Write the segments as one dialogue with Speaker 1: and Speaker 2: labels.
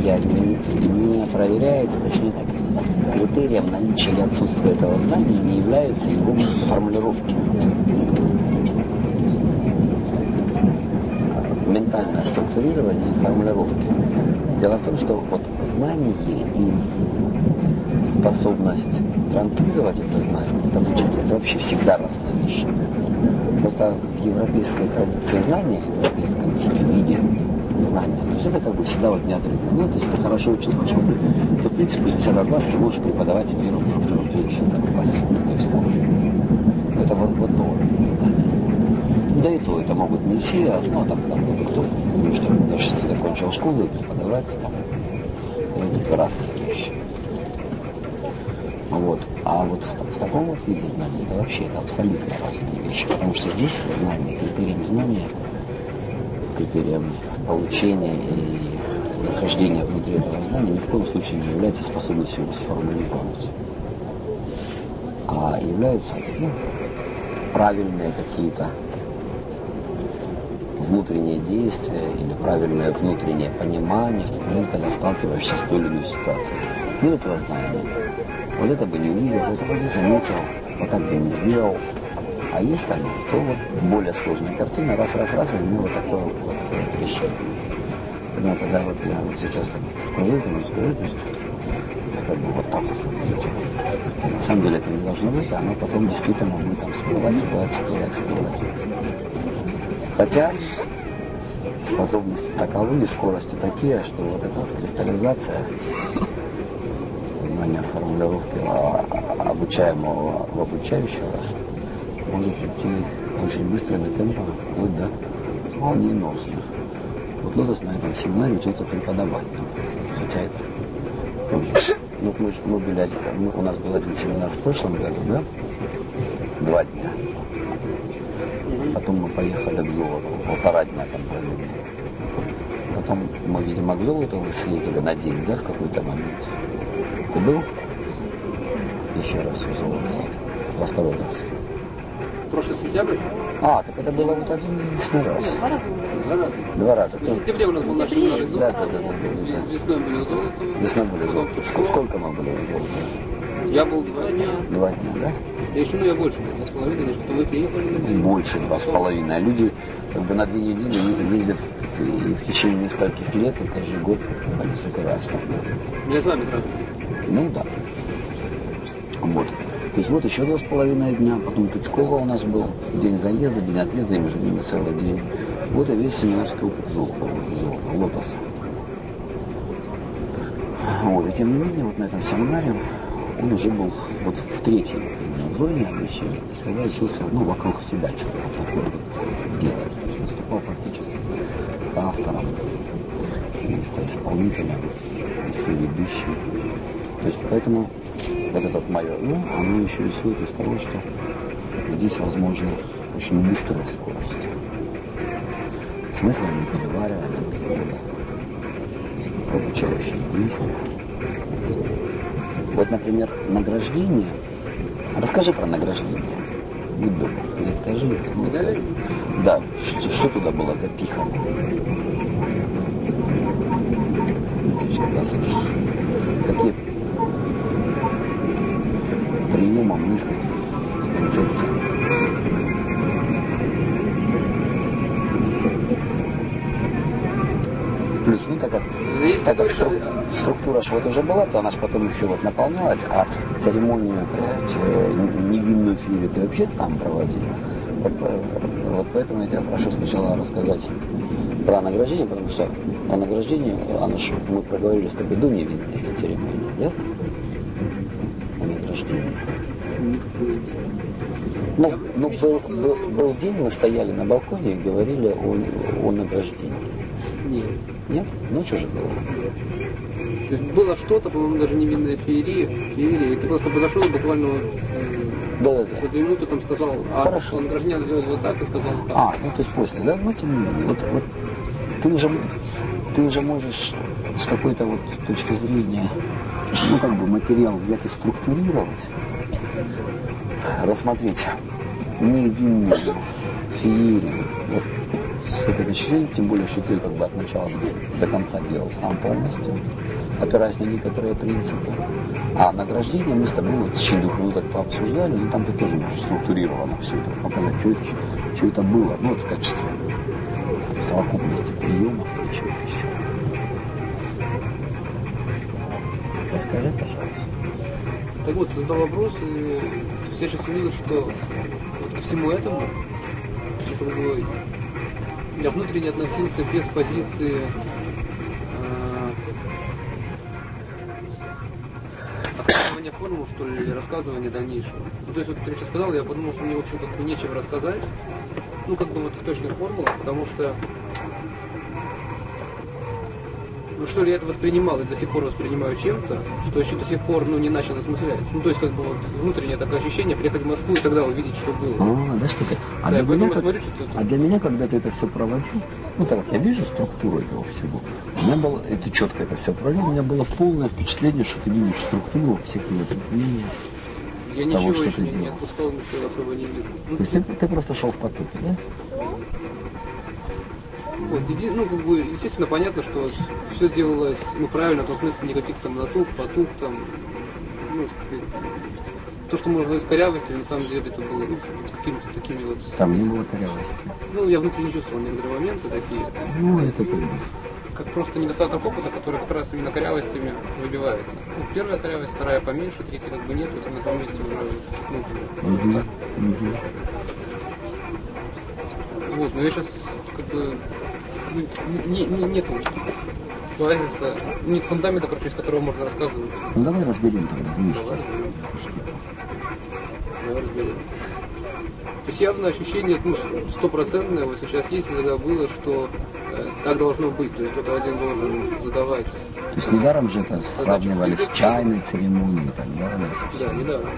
Speaker 1: я не проверяется, точнее так, критерием наличия или отсутствия этого знания не являются его формулировки. Ментальное структурирование и формулировки. Дело в том, что вот знание и способность транслировать это знание, это обучение, это вообще всегда разные вещи. Просто в европейской традиции знания, в европейском типе виде знания, то есть это как бы всегда вот неотрывно. Ну, то есть ты хорошо учишься, то в принципе с 10 класса ты можешь преподавать в первом, втором, третьем классе. Ну, то есть там, это вот то знание. Да и то, это могут не все, ну, там вот кто, ну, что до 6 закончил школу и преподавать там, это разные вещи. Вот. А вот в таком вот виде знания, это вообще это абсолютно разные вещи, потому что здесь знание, критерием получения и нахождения внутри этого знания ни в коем случае не является способностью его сформулировать, а являются правильные какие-то внутренние действия или правильное внутреннее понимание в тот момент, когда сталкиваешься с той или иной ситуацией. Ну, этого знания. Вот это бы не увидел, вот это бы не заметил, вот так бы не сделал. А есть там то вот более сложная картина, раз, из нее вот такое вот решение. Но когда вот я вот сейчас скажу, то есть это как бы вот так вот выглядит. На самом деле это не должно быть, а оно потом действительно будет там всплывать. Хотя способности таковы и скорости такие, что вот эта вот кристаллизация знания формулировки обучаемого в обучающего может идти очень быстрыми темпами, вплоть до молниеносных. Вот Лотос на этом семинаре учился преподавать. Хотя это тоже. Ну, у нас был один семинар в прошлом году, да? 2 дня. Потом мы поехали к Золотову, 1,5 дня там провели. Потом мы, видимо, к Золотову съездили на день, да, в какой-то момент. Ты был? Еще раз у Золотова. Во 2-й раз.
Speaker 2: Прошлый сентябрь?
Speaker 1: А, так это было вот один единственный раз.
Speaker 2: 2 раза?
Speaker 1: 2 раза.
Speaker 2: В сентябре у нас был наш семинар из Золотова.
Speaker 1: Да.
Speaker 2: Весной были у Золотова.
Speaker 1: Сколько мы были у Золотова?
Speaker 2: Я был 2 дня.
Speaker 1: 2 дня, да?
Speaker 2: Я еще, я больше был, 2,5, значит, вы приехали на день.
Speaker 1: Больше 2,5. А люди как бы на 2 недели ездят и в течение нескольких лет, и каждый год по несколько раз.
Speaker 2: Я с вами, правда?
Speaker 1: Ну да. Вот. То есть вот еще 2,5 дня, потом Тучкова у нас был, день заезда, день отъезда, и мы жили целый день. Вот и весь семинарский опыт Лотоса. Вот, и тем не менее, вот на этом семинаре он уже был вот в 3-й зоне обучения, то есть когда учился вокруг себя что-то вот такое вот делать. То есть выступал практически с автором, и с исполнителем, и с ведущим. То есть поэтому вот это мое оно еще исходит из того, что здесь возможны очень быстрые скорости. В смысле не переваривания, перевода, обучающие действия. Вот, например, награждение. Расскажи про награждение. Будь добр, перескажи это. Да, что туда было запихано? Какие приемы, мысли и концепции? Плюс, так как структура ж вот уже была, то она ж потом еще вот наполнялась, а церемонию невинную фири ты вообще там проводил. Вот поэтому я тебя прошу сначала рассказать про награждение, потому что о награждении, мы проговорили с тобой до невинной церемонии, да? О награждении. Был день, мы стояли на балконе и говорили о награждении.
Speaker 2: Нет.
Speaker 1: Нет? Ну, что же было?
Speaker 2: То есть было что-то, по-моему, даже невинная феерия, и ты просто подошел и буквально по 2 минуты там сказал,
Speaker 1: хорошо.
Speaker 2: Награждение надо делать вот так, и сказал как.
Speaker 1: То есть после, да? Ну, тем не менее, вот ты уже можешь с какой-то вот точки зрения, материал взять и структурировать, рассмотреть невинную феерию, вот с этой точки зрения, тем более, что ты как бы от начала до конца делал сам полностью, опираясь на некоторые принципы. А награждение мы с тобой в течение 2 минут пообсуждали, но там ты тоже можешь структурированно все это показать, что это было, ну, вот в качестве совокупности приемов и чего еще. Расскажи, пожалуйста.
Speaker 2: Так вот, ты задал вопрос, и я сейчас увидел, что ко всему этому, что как бы я внутренне относился без позиции рассказывания формул, что ли, или рассказывания дальнейшего. Ну, то есть, вот ты сейчас сказал, я подумал, что мне, в общем, как бы нечего рассказать, ну, как бы вот в точных формулах, потому что ну что ли, я это воспринимал и до сих пор воспринимаю чем-то, что еще до сих пор, ну, не начал осмыслять. Ну, то есть, как бы, вот, внутреннее такое ощущение, приехать в Москву и тогда увидеть, что было.
Speaker 1: Да, что ты? Для меня, когда ты это все проводил, ну, так как я вижу структуру этого всего, у меня было, и ты четко это все проводил, у меня было полное впечатление, что ты видишь структуру всех этих мнений.
Speaker 2: Я ничего еще не отпускал, ничего особо не вижу.
Speaker 1: То есть ты просто шел в потоке, да?
Speaker 2: Вот, ну, как бы, естественно, понятно, что все делалось, ну, правильно, в том смысле никаких там натуг, потуг, там, ну, то, что можно назвать корявостью, на самом деле это было, ну, какими-то такими вот...
Speaker 1: Там не было корявости.
Speaker 2: Ну, я внутренне чувствовал некоторые моменты такие.
Speaker 1: Ну, это
Speaker 2: как просто недостаток опыта, который как раз именно корявостями выбивается. Ну, первая корявость, вторая поменьше, третья как бы нет, это на том месте уже нужно. Вот, но я сейчас как бы нету базиса, нет фундамента, короче, из которого можно рассказывать.
Speaker 1: Ну давай разберем тогда вместе.
Speaker 2: Давай разберем. То есть явно ощущение, ну, стопроцентное вот сейчас есть, и тогда было, что так должно быть. То есть кто-то один должен задавать.
Speaker 1: То есть недаром же это сравнивали с чайной церемонией и так далее.
Speaker 2: Да, недаром.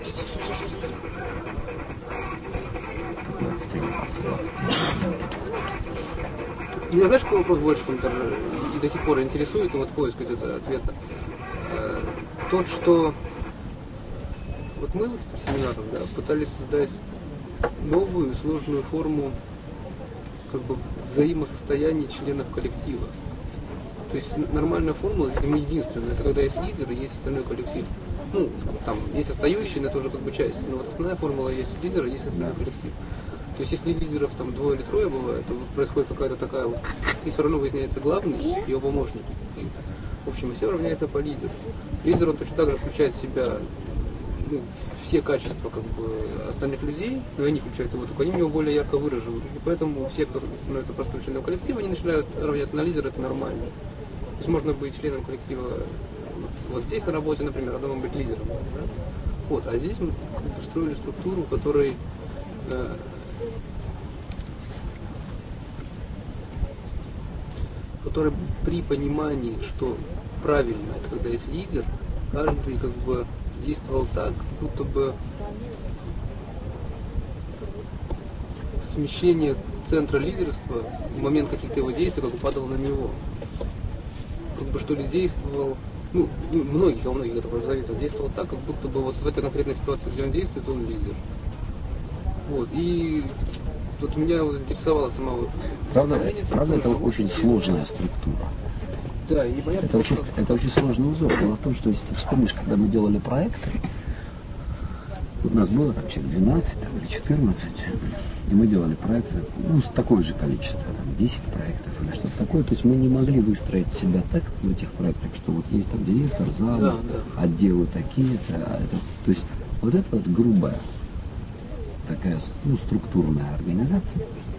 Speaker 2: Меня знаешь, какой вопрос больше и до сих пор интересует, и вот поиск этого ответа? Тот, что вот мы вот этим семинаром, да, пытались создать новую сложную форму как бы взаимосостояния членов коллектива. То есть нормальная формула, это не единственная, это когда есть лидер и есть остальной коллектив. Ну, там есть отстающие, но это уже как бы часть. Но вот основная формула есть лидер, есть остальной коллектив. То есть если лидеров там 2 или 3 бывает, то происходит какая-то такая вот, и все равно выясняется главный и его помощник. В общем, все равняется по лидеру. Лидер, он точно так же включает в себя, ну, все качества как бы остальных людей, но они включают его, только они у него более ярко выражены. И поэтому все, кто становится простым членом коллектива, они начинают равняться на лидера, это нормально. То есть можно быть членом коллектива вот здесь на работе, например, а дома быть лидером. Да? Вот, а здесь мы как бы строили структуру, в которой при понимании, что правильно, это когда есть лидер, каждый как бы действовал так, будто бы смещение центра лидерства в момент каких-то его действий как бы падало на него. Как бы что ли действовал, ну, во многих это просто зависит, действовал так, как будто бы вот в этой конкретной ситуации, где он действует, он лидер. Вот, и вот меня вот интересовала сама вот...
Speaker 1: Правда, это очень сложная структура.
Speaker 2: Да, и непонятно...
Speaker 1: Это очень сложный узор. Дело в том, что если ты вспомнишь, когда мы делали проекты, у нас было там человек 12 или 14, и мы делали проекты, ну, такое же количество, там, 10 проектов или что-то такое. То есть мы не могли выстроить себя так в этих проектах, что вот есть там директор, зам, отделы такие-то, то есть вот это вот грубая такая, ну, структурная организация,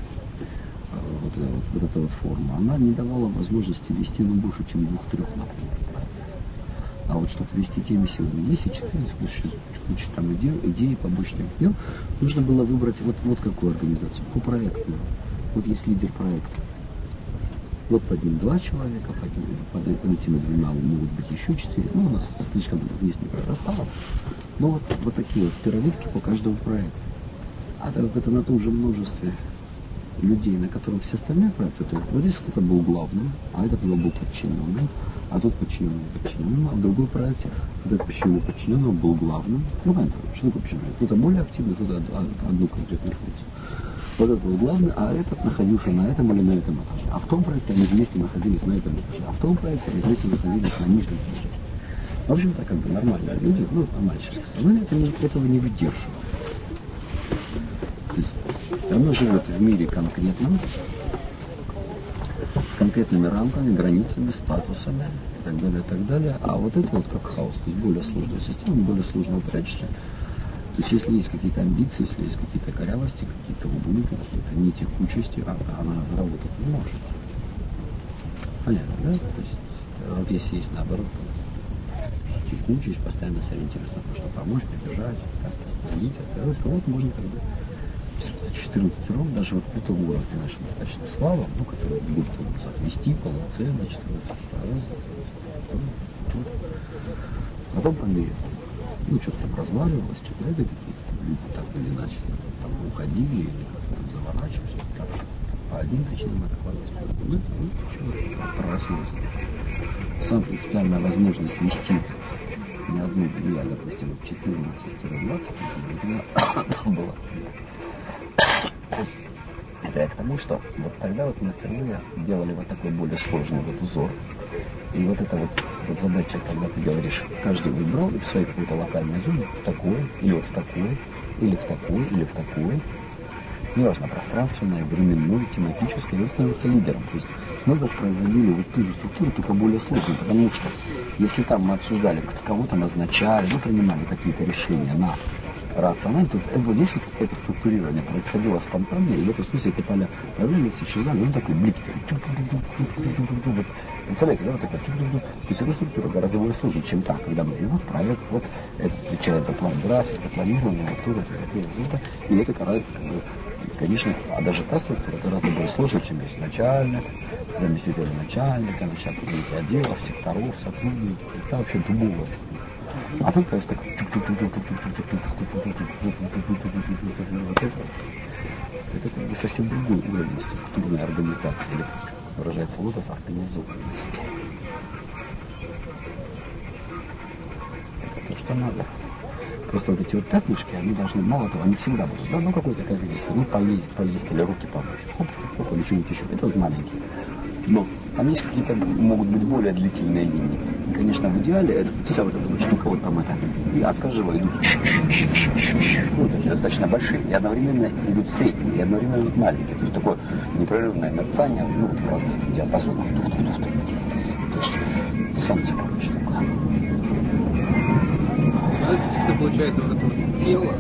Speaker 1: вот эта вот форма, она не давала возможности вести, ну, больше, чем 2-3, например. А вот чтобы вести теми силами 10-14, куча там идей, побочных дел, нужно было выбрать вот какую организацию, по проекту. Вот есть лидер проекта. Вот под ним 2 человека, под этими 2 могут быть еще 4. Ну, у нас слишком есть не прорастало. Но вот такие вот пирамидки по каждому проекту. А так как это на том же множестве людей, на котором все остальные проекты, то вот здесь кто-то был главным, а этот его был подчиненным, а тот подчиненный, а в другом проекте этот подчиненный был главным. Ну, понятно, что такое подчиненный? Кто-то более активный, кто-то одну конкретную функцию. Вот это вот главное, а этот находился на этом или на этом этаже. А в том проекте они вместе находились на этом этаже. А в том проекте они вместе находились на нижнем этаже. В общем-то, как бы нормальные люди, ну, нормально сейчас сказать, но этого не выдерживают. То есть оно живет в мире конкретном, с конкретными рамками, границами, статусами и так далее, и так далее. А вот это вот как хаос, то есть более сложная система, более сложно упрячься. То есть если есть какие-то амбиции, если есть какие-то корявости, какие-то углы, какие-то нетекучести, она работать не может. Понятно, да? То есть вот если есть наоборот текучесть, постоянно сориентируясь на то, что помочь, поддержать, как-то это вот можно тогда 14 ром, даже вот при том уровне нашей достаточно славы, ну, который будет отвести полноценно, потом pandemic. Ну, что-то там разваливалось, что-то это какие-то люди так или иначе там уходили или как-то там заворачивались, так, по одним причинам откладывались, что-то пророснулось. Сама принципиальная возможность вести не одну, две, а, допустим, 14-20 была. Это я к тому, что вот тогда вот мы впервые делали вот такой более сложный вот узор. И вот эта вот задача, когда ты говоришь, каждый выбрал и в своей какой-то локальной зоне в такой, или вот в такой, или в такой, или в такой. Неважно, пространственное, временное, тематическое, и он становится лидером. То есть мы воспроизводили вот ту же структуру, только более сложную, потому что если там мы обсуждали, кого-то назначали, мы принимали какие-то решения на рационально, тут вот здесь вот это структурирование происходило спонтанно, и в этом смысле эти поля появлялись, исчезали, ну такой блик. Вот, представляете, да, вот такой. То есть эта структура гораздо более сложная, чем та, когда мы вот проект, вот этот отвечает за план график, за планирование, вот то, и это, конечно, а даже та структура гораздо более сложная, чем есть начальник, заместитель начальника, начальник отделов, секторов, сотрудники, это вообще дубовая. А тут просто так это как бы совсем другой уровень структурной организации, или, как выражается Лотос, организованности. Это то, что надо. Просто вот эти вот пятнышки, они должны, мало того, они всегда будут, да, ну какой-то, как говорится, ну поесть или руки помыть, хоп, или что-нибудь еще, это вот маленькие. Но там есть какие-то, могут быть более длительные линии. И, конечно, в идеале вся вот эта вот штука, вот там это, и от каждого идут, ну, такие достаточно большие, и одновременно идут средние, и одновременно идут маленькие. То есть такое непрерывное мерцание, ну, вот в разных диапазонах. То есть, это самое короче такое.
Speaker 2: Если получается вот это вот тело,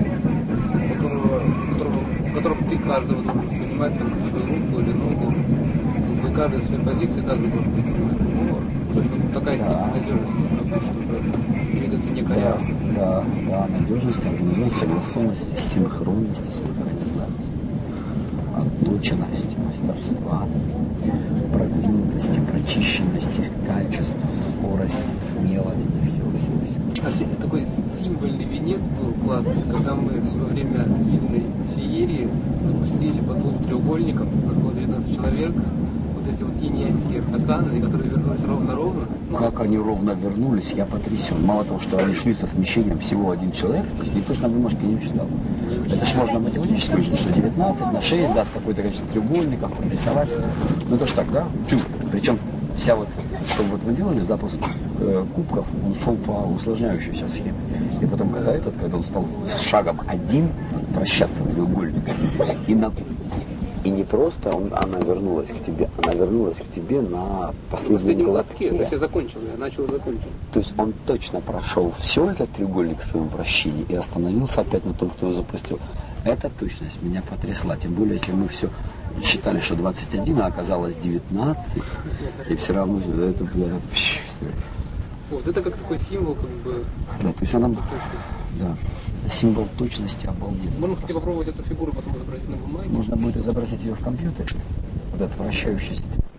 Speaker 2: в котором ты каждого должен воспринимать там как свою руку или ногу, и каждая своей позиции также должен быть. То есть вот такая степень надежности, чтобы двигаться не коряво.
Speaker 1: Да, надежность, организованность, согласованность, синхронность, синхронизация, отточенность, мастерства, продвинутости, прочищенности, качества, скорости, смелости, всего.
Speaker 2: А такой символьный венец был классный, когда мы во время длинной феерии запустили по 2 треугольникам, у нас было 19 человек, вот эти вот иньянские стаканы, которые вернулись ровно-ровно.
Speaker 1: Как они ровно вернулись, я потрясен. Мало того, что они шли со смещением всего один человек, то есть никто же на бумажке не вычислял. Это же можно математически вычислить, что 19 на 6 даст какое-то количество треугольников, рисовать. Ну это ж так, да? Причем вся вот, что вот вы делали, запуск кубков, он шел по усложняющейся схеме. И потом, когда он стал с шагом 1 вращаться треугольником, и не просто она вернулась к тебе, она вернулась к тебе на последнем глотке.
Speaker 2: То есть я закончил, я начал закончить.
Speaker 1: То есть он точно прошел все этот треугольник в своем вращении и остановился опять на том, кто его запустил. Эта точность меня потрясла. Тем более, если мы все считали, что 21, а оказалось 19, и все равно это, все.
Speaker 2: Вот это как такой символ, как бы.
Speaker 1: Да, то есть она, да, символ точности обалденный.
Speaker 2: Можно, кстати, попробовать эту фигуру потом изобразить на бумаге.
Speaker 1: Можно будет изобразить ее в компьютере. Вот этот вращающийся